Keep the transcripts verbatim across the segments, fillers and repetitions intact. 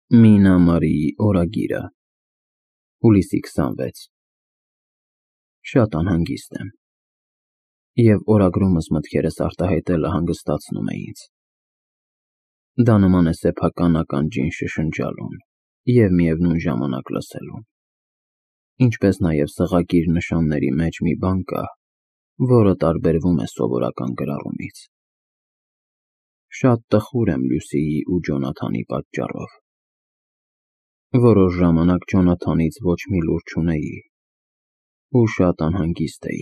Մինա Մարիի օրագիրը, հուլիսի քսանվեց Շատ անհանգիստ եմ, և օրագրումս մտքերս արտահայտելը հանգստացնում է ինձ։ Դա նման է սեփական ականջին շշնջալուն և միևնույն ժամանակ լսելուն, ինչպես նաև սղագիր նշանների մեջ մի բան կա, որը տարբերվում է սովորական գրառումից։ Շատ տխուր եմ Լյուսիի ու Ջոնաթանի պատճառով։ Որոշ ժամանակ Ջոնաթանից ոչ մի լուր չունեի ու շատ անհանգիստ էի։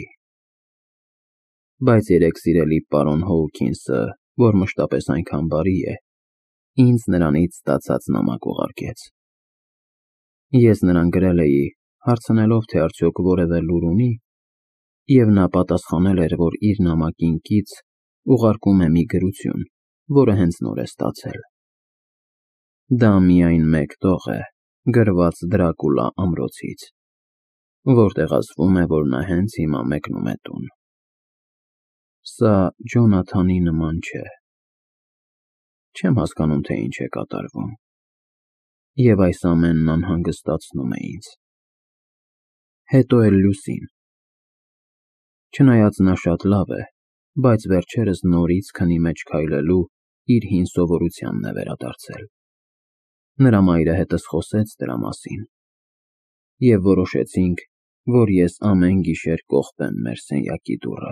Բայց երեկ սիրելի պարոն Հոուքինսը, որ մշտապես այնքան բարի է, ինձ նրանից ստացած նամակ ուղարկեց։ Ես նրան գրել էի, հարցնելով, թե արդյոք որևէ լուր ունի, և նա պատասխանել էր, որ իր նամակին կից ուղարկում է մի գրություն, որը հենց նոր է ստացել։ Դա միայն մեկ տող է, գրված Դրակուլա ամրոցից, որտեղ ասվում է, որ նա հենց հիմա մեկնում է տուն։ Սա Ջոնաթանի նման չէ։ Չեմ հասկանում, թե ինչ է կատարվում, և այս ամենն անհանգստացնում է ինձ։ Հետո էլ Լյուսին։ Չնայած նա շատ լավ է, բայց վերջերս նորից քնի մեջ քայլելու իր հին սովորությանն է վերադարձել։ Նրա մայրը հետս խոսեց դրա մասին, և որոշեցինք, որ ես ամեն գիշեր կողպեմ մեր սենյակի դուռը։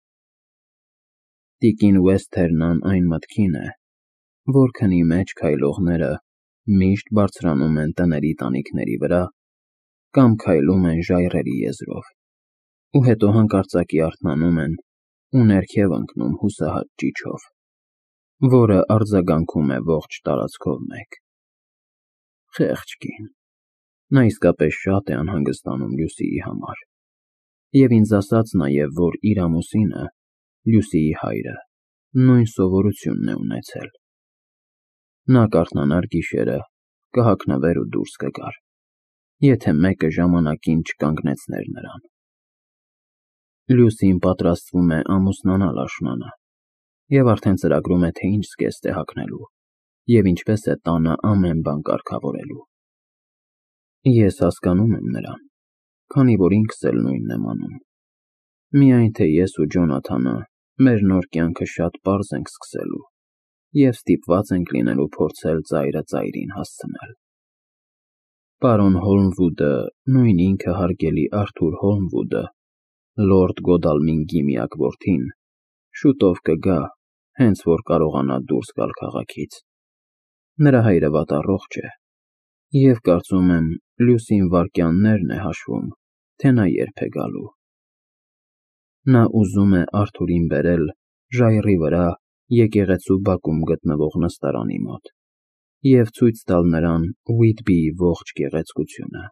Տիկին Վեսթերնան այն մտքին է, որ քնի մեջ քայլողները միշտ բարձրանում են տների տանիքների վրա կամ քայլում են ժայռերի եզրով, ու հետո հանկարծակի արթնանում են ու ներքև ընկնում հուսահատ ճիչով, որը արձագանքում է ողջ տարածքով մեկ։ Խեղճ կին։ Նա իսկապես շատ է անհանգստանում Լյուսիի համար, և ինձ ասաց նաև, որ իր ամուսինը, Լյուսիի հայրը, նույն սովորությունն է ունեցել։ Նա կարթնանար գիշերը, կհագնվեր ու դուրս կգար, եթե մեկը ժամանակին չկանգնեցներ նրան։ Լյուսին պատրաստվում է ամուսնանալ աշնանը և արդեն ծրագրում է, թե ինչ զգեստ է հագնելու և ինչպես է տանը ամեն բան կարգավորելու։ Ես հասկանում եմ նրան, քանի որ ինքս էլ նույնն եմ անում, միայն թե ես ու Ջոնաթանը մեր նոր կյանքը շատ պարզ ենք սկսելու և ստիպված ենք լինելու փորձել ծայրը ծայրին հասցնել։ Պարոն Հոլմվուդը, նույն ինքը հարգելի Արթուր Հոլմվուդը, լորդ Գոդալմինգի միակ որդին, շուտով կգա, հենց որ կարողանա դուրս գալ քաղաքից։ Նրա հայրը վատառողջ է, և կարծում եմ, Լյուսին վայրկյաններն է հաշվում, թե նա երբ է գալու։ Նա ուզում է Արթուրին բերել ժայռի վրա եկեղեցու բակում գտնվող նստարանի մոտ և ցույց տալ նրան Ուիտբիի ողջ գեղեցկությունը։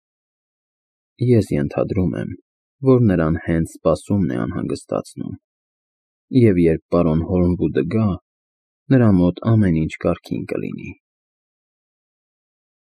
Ես ենթադրում եմ, որ նրան հենց սպասումն է անհանգստացնում, և երբ պարոն Հոլմվուդը գա, նրա մոտ ամեն ինչ կարգին կլինի։